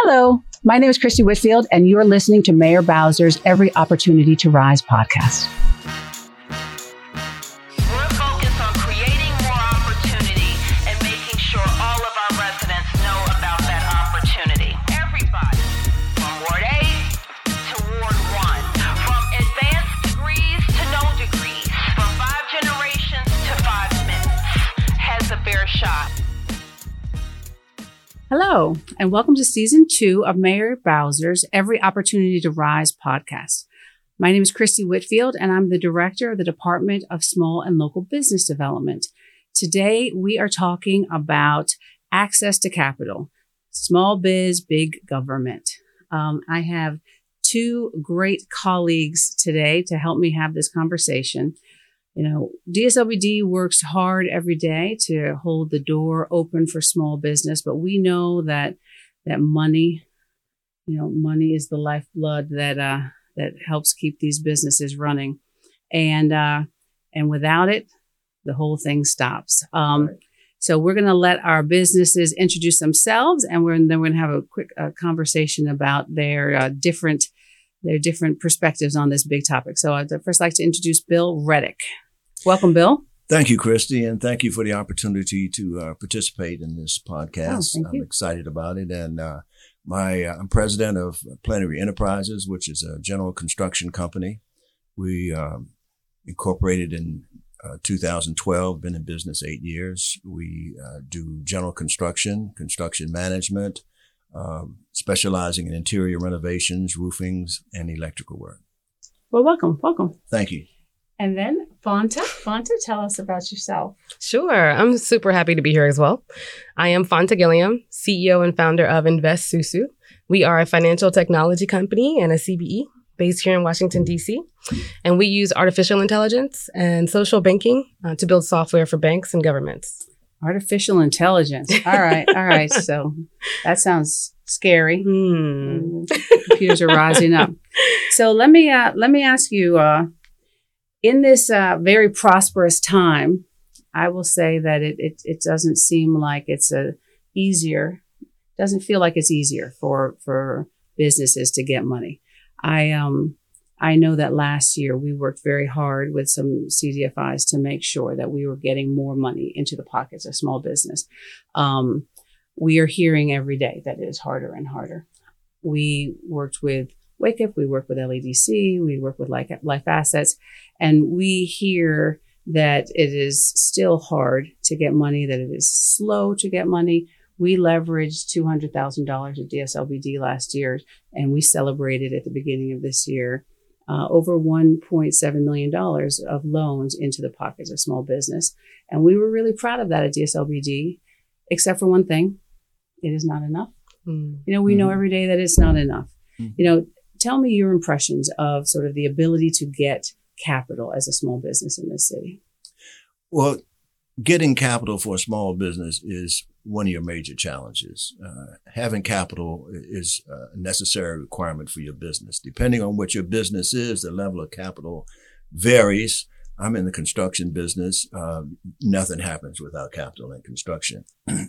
Hello, my name is Christy Whitfield, and you're listening to Mayor Bowser's Every Opportunity to Rise podcast. We're focused on creating more opportunity and making sure all of our residents know about that opportunity. Everybody, from Ward A to Ward 1, from advanced degrees to no degrees, from 5 generations to 5 minutes, has a fair shot. Hello, and welcome to Season 2 of Mayor Bowser's Every Opportunity to Rise podcast. My name is Christy Whitfield, and I'm the Director of the Department of Small and Local Business Development. Today, we are talking about access to capital, small biz, big government. I have two great colleagues today to help me have this conversation. You know, DSLBD works hard every day to hold the door open for small business, but we know that money, money is the lifeblood that helps keep these businesses running, and without it, the whole thing stops. Right. So we're going to let our businesses introduce themselves, and then we're going to have a quick conversation about their different perspectives on this big topic. So I'd first like to introduce Bill Reddick. Welcome, Bill. Thank you, Christy, and thank you for the opportunity to participate in this podcast. Thank you. I'm excited about it, and I'm president of Plenary Enterprises, which is a general construction company. We incorporated in 2012, been in business 8 years. We do general construction management, specializing in interior renovations, roofings, and electrical work. Well, welcome. Thank you. And then Fonta, tell us about yourself. Sure. I'm super happy to be here as well. I am Fonta Gilliam, CEO and founder of Invest Susu. We are a financial technology company and a CBE based here in Washington, D.C. And we use artificial intelligence and social banking to build software for banks and governments. Artificial intelligence. All right. So that sounds scary. Computers are rising up. So let me ask you, in this very prosperous time, I will say that it doesn't seem like doesn't feel like it's easier for businesses to get money. I know that last year we worked very hard with some CDFIs to make sure that we were getting more money into the pockets of small business. We are hearing every day that it is harder and harder. We worked with Wake Up, we work with LEDC, we work with Life Assets, and we hear that it is still hard to get money, that it is slow to get money. We leveraged $200,000 at DSLBD last year, and we celebrated at the beginning of this year over $1.7 million of loans into the pockets of small business. And we were really proud of that at DSLBD, except for one thing, it is not enough. We know every day that it's not enough. Tell me your impressions of sort of the ability to get capital as a small business in this city. Well, getting capital for a small business is one of your major challenges. Having capital is a necessary requirement for your business. Depending on what your business is, the level of capital varies. I'm in the construction business. Nothing happens without capital in construction.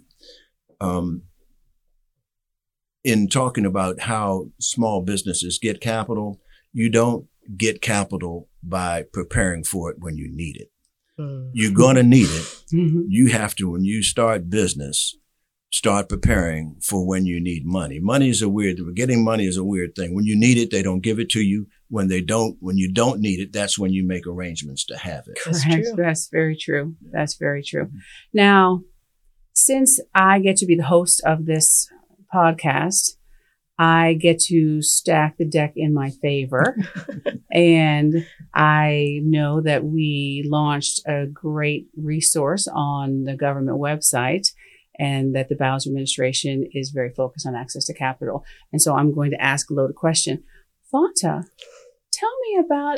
In talking about how small businesses get capital, you don't get capital by preparing for it when you need it. You're going to need it. You have to, when you start business, start preparing for when you need money. Getting money is a weird thing. When you need it, they don't give it to you. When you don't need it, that's when you make arrangements to have it. That's very true. That's very true. Now, since I get to be the host of this podcast, I get to stack the deck in my favor. And I know that we launched a great resource on the government website, and that the Bowser administration is very focused on access to capital. And so I'm going to ask a loaded question. Fonta, tell me about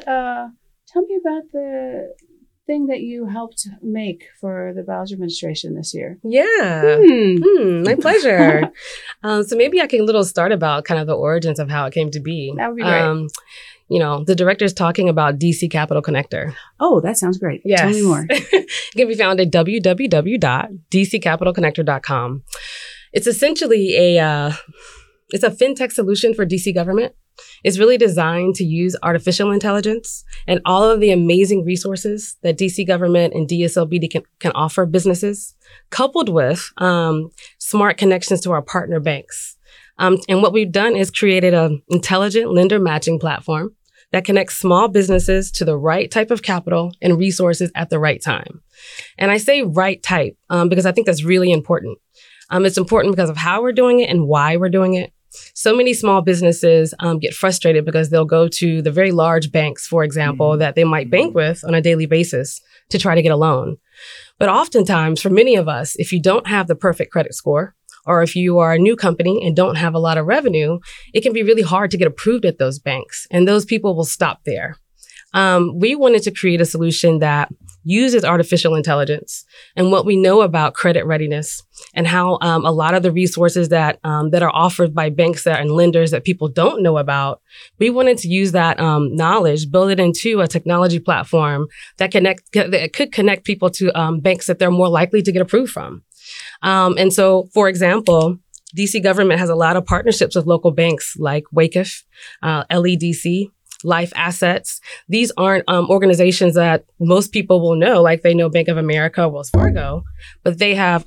the thing that you helped make for the Bowser administration this year. Yeah, my pleasure. So maybe I can start about kind of the origins of how it came to be. That would be great. The director's talking about DC Capital Connector. Oh, that sounds great. Yes. Tell me more. It can be found at www.dccapitalconnector.com. It's essentially It's a fintech solution for DC government. It's really designed to use artificial intelligence and all of the amazing resources that DC government and DSLB can offer businesses, coupled with smart connections to our partner banks. And what we've done is created an intelligent lender matching platform that connects small businesses to the right type of capital and resources at the right time. And I say right type because I think that's really important. It's important because of how we're doing it and why we're doing it. So many small businesses get frustrated because they'll go to the very large banks, for example, that they might bank with on a daily basis to try to get a loan. But oftentimes, for many of us, if you don't have the perfect credit score, or if you are a new company and don't have a lot of revenue, it can be really hard to get approved at those banks. And those people will stop there. We wanted to create a solution that uses artificial intelligence and what we know about credit readiness and how a lot of the resources that are offered by banks and lenders that people don't know about, we wanted to use that knowledge, build it into a technology platform that could connect people to banks that they're more likely to get approved from. And so, for example, DC government has a lot of partnerships with local banks like WACF, LEDC, Life Assets. These aren't organizations that most people will know, like they know Bank of America, Wells Fargo, but they have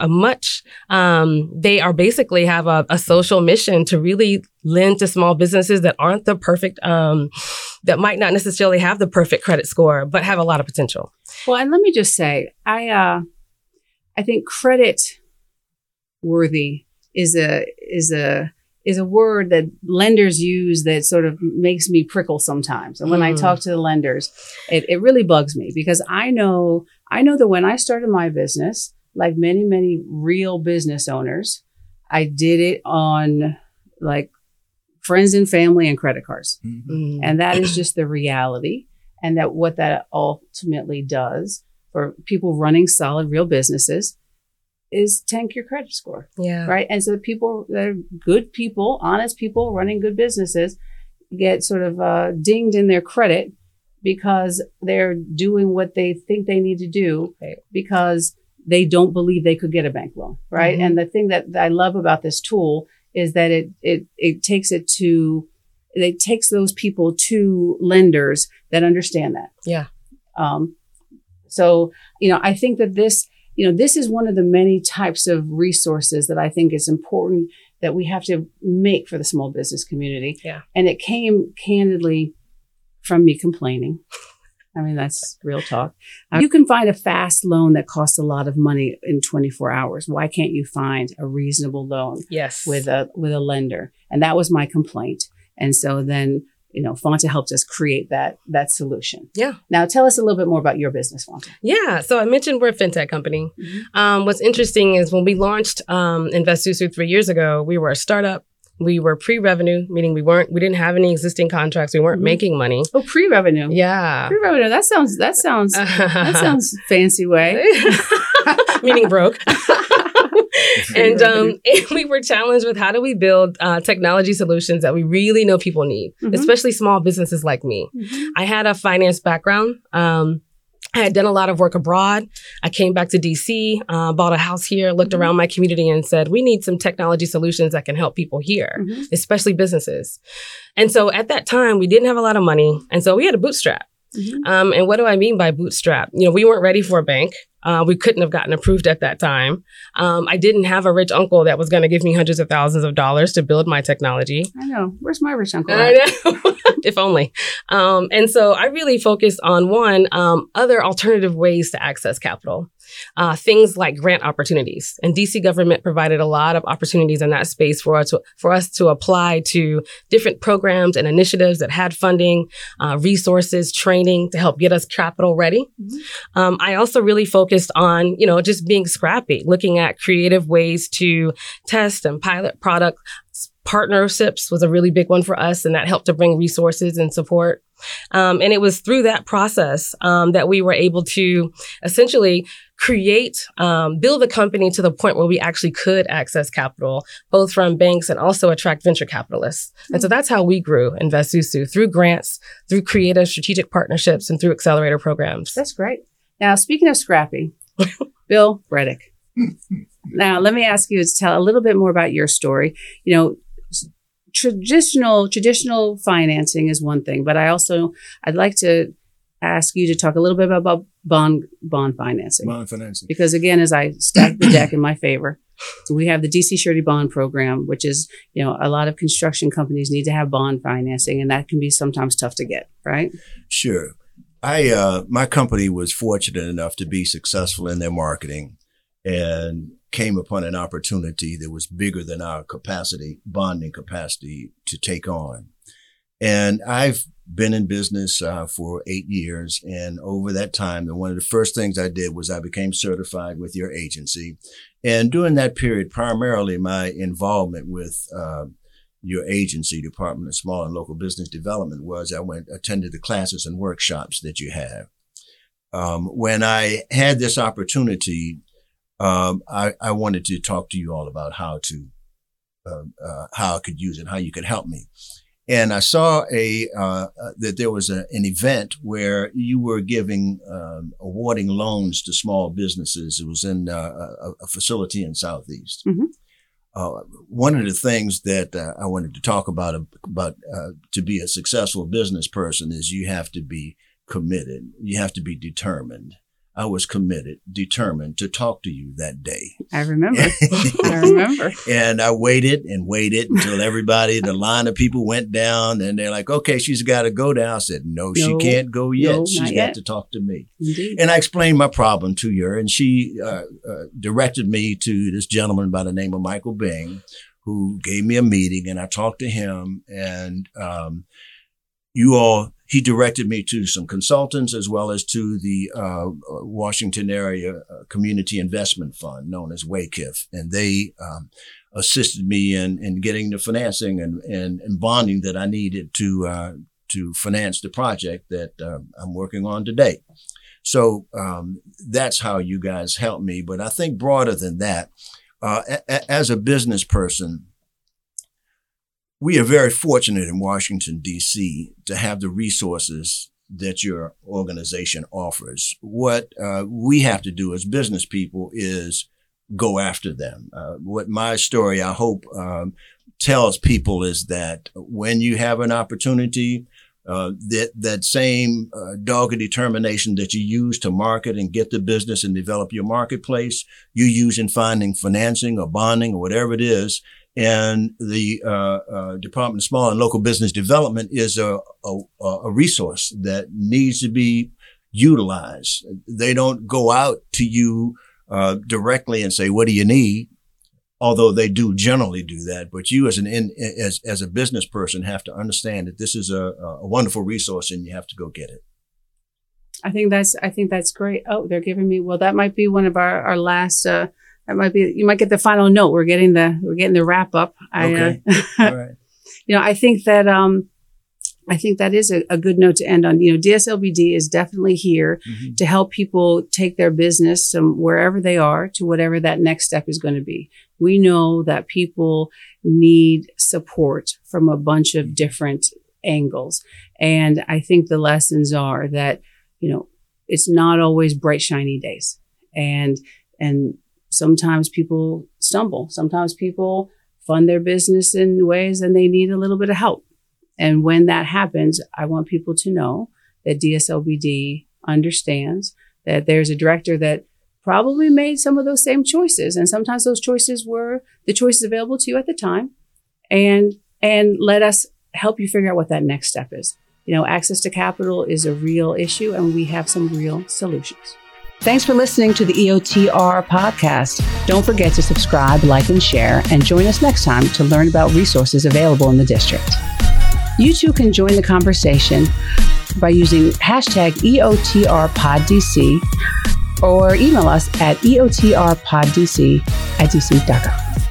they are basically have a social mission to really lend to small businesses that aren't the perfect, that might not necessarily have the perfect credit score, but have a lot of potential. Well, and let me just say, I think credit worthy is a word that lenders use that sort of makes me prickle sometimes. And when I talk to the lenders, it really bugs me because I know that when I started my business, like many, many real business owners, I did it on like friends and family and credit cards. Mm-hmm. And that is just the reality. And that what that ultimately does for people running solid real businesses is tank your credit score. Yeah. Right. And so people that are good people, honest people running good businesses get sort of dinged in their credit because they're doing what they think they need to do because they don't believe they could get a bank loan. Right. Mm-hmm. And the thing that I love about this tool is that it takes those people to lenders that understand that. Yeah. So, I think that this is one of the many types of resources that I think is important that we have to make for the small business community. Yeah. And it came candidly from me complaining. I mean, that's real talk. You can find a fast loan that costs a lot of money in 24 hours. Why can't you find a reasonable loan with a lender? And that was my complaint. And so then, Fonta helped us create that solution. Yeah. Now tell us a little bit more about your business, Fonta. Yeah. So I mentioned we're a fintech company. Mm-hmm. What's interesting is when we launched InvestSusu 3 years ago, we were a startup. We were pre-revenue, meaning we didn't have any existing contracts. We weren't making money. Oh, pre-revenue. Yeah. Pre-revenue. That sounds fancy way. Meaning broke. And we were challenged with how do we build technology solutions that we really know people need, especially small businesses like me. Mm-hmm. I had a finance background. I had done a lot of work abroad. I came back to DC, bought a house here, looked around my community and said, we need some technology solutions that can help people here, especially businesses. And so at that time, we didn't have a lot of money. And so we had a bootstrap. Mm-hmm. And what do I mean by bootstrap? We weren't ready for a bank. We couldn't have gotten approved at that time. I didn't have a rich uncle that was going to give me hundreds of thousands of dollars to build my technology. I know. Where's my rich uncle? I know. If only. And so I really focused on other alternative ways to access capital. Things like grant opportunities. And DC government provided a lot of opportunities in that space for us to apply to different programs and initiatives that had funding, resources, training to help get us capital ready. Mm-hmm. I also really focused on, just being scrappy, looking at creative ways to test and pilot product. Partnerships was a really big one for us, and that helped to bring resources and support. And it was through that process that we were able to essentially build a company to the point where we actually could access capital, both from banks and also attract venture capitalists. Mm-hmm. And so that's how we grew InvestSusu, through grants, through creative strategic partnerships, and through accelerator programs. That's great. Now, speaking of scrappy, Bill Reddick. Now, let me ask you to tell a little bit more about your story. traditional financing is one thing, but I'd like to ask you to talk a little bit about bond financing. Bond financing. Because again, as I stack the deck in my favor, we have the DC Surety Bond Program, which is, a lot of construction companies need to have bond financing, and that can be sometimes tough to get, right? Sure. My company was fortunate enough to be successful in their marketing and came upon an opportunity that was bigger than our bonding capacity to take on. And I've been in business for 8 years. And over that time, one of the first things I did was I became certified with your agency. And during that period, primarily my involvement with your agency, Department of Small and Local Business Development, was I attended the classes and workshops that you have. When I had this opportunity, I wanted to talk to you all about how I could use it, how you could help me. And I saw that there was an event where you were awarding loans to small businesses. It was in a facility in Southeast. Mm-hmm. One of the things that I wanted to talk about to be a successful business person is you have to be committed. You have to be determined. I was determined to talk to you that day. I remember. And I waited until the line of people went down, and they're like, okay, she's got to go down. I said, no, she can't go yet. No, she's got to talk to me. Indeed. And I explained my problem to her, and she directed me to this gentleman by the name of Michael Bing, who gave me a meeting, and I talked to him, and he directed me to some consultants as well as to the Washington Area Community Investment Fund, known as WACIF. And they assisted me in getting the financing and bonding that I needed to finance the project that I'm working on today. So that's how you guys helped me. But I think broader than that, as a business person, we are very fortunate in Washington, D.C. to have the resources that your organization offers. What we have to do as business people is go after them. What my story, I hope, tells people is that when you have an opportunity, that same dogged determination that you use to market and get the business and develop your marketplace, you use in finding financing or bonding or whatever it is. And the Department of Small and Local Business Development is a resource that needs to be utilized. They don't go out to you directly and say, what do you need? Although they do generally do that. But you as a business person have to understand that this is a wonderful resource and you have to go get it. I think that's great. Oh, they're giving me, well, that might be one of our last, you might get the final note. We're getting the wrap up. Okay. All right. I think that is a good note to end on. DSLBD is definitely here mm-hmm. to help people take their business from wherever they are to whatever that next step is going to be. We know that people need support from a bunch of different angles. And I think the lessons are that, it's not always bright, shiny days. And sometimes people stumble. Sometimes people fund their business in ways and they need a little bit of help. And when that happens, I want people to know that DSLBD understands that there's a director that probably made some of those same choices. And sometimes those choices were the choices available to you at the time. And let us help you figure out what that next step is. Access to capital is a real issue and we have some real solutions. Thanks for listening to the EOTR podcast. Don't forget to subscribe, like, and share, and join us next time to learn about resources available in the district. You too can join the conversation by using #EOTRPodDC or email us at eotrpoddc@dc.gov.